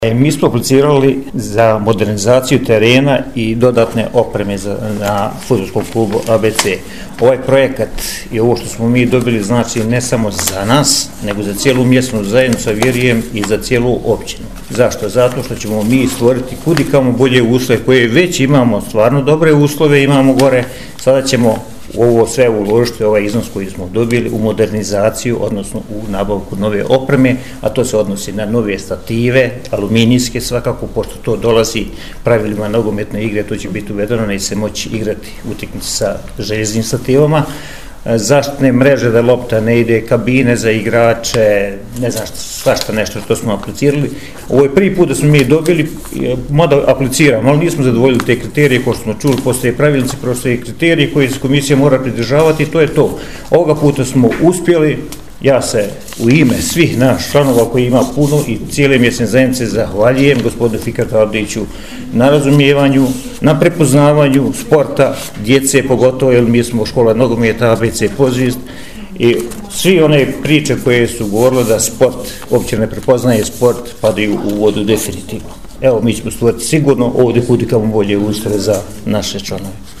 Mi smo aplicirali za modernizaciju terena i dodatne opreme na fudbalskom klubu ABC. Ovaj projekat i ovo što smo mi dobili znači ne samo za nas, nego za cijelu mjesnu zajednicu, a vjerujem i za cijelu općinu. Zašto? Zato što ćemo mi stvoriti kudikamo bolje uslove koje već imamo, stvarno dobre uslove imamo gore, sada ćemo ovo sve uložiti, ovaj iznos koji smo dobili u modernizaciju, odnosno u nabavku nove opreme, a to se odnosi na nove stative, aluminijske svakako, pošto to dolazi pravilima nogometne igre, to će biti uvedeno, neće se moći igrati utakmice sa željeznim stativama, zaštitne mreže da lopta ne ide, kabine za igrače, ne znam svašta nešto što smo aplicirali. Ovo je prvi put da smo mi dobili, mada apliciramo, ali nismo zadovoljili te kriterije, kao što smo čuli, postoje pravilnici, postoje kriterije koje se komisija mora pridržavati i to je to. Ovoga puta smo uspjeli, ja se u ime svih naših članova koji ima puno i cijele mjesne zajednice zahvaljujem gospodinu Fikratu Abdiću na razumijevanju, na prepoznavanju sporta, djece pogotovo, jer mi smo škola nogometa ABC Pozivist i svi one priče koje su govorile da sport uopće ne prepoznaje sport padaju u vodu definitivno. Evo, mi ćemo stvoriti sigurno ovdje kudikamo bolje uslove za naše članove.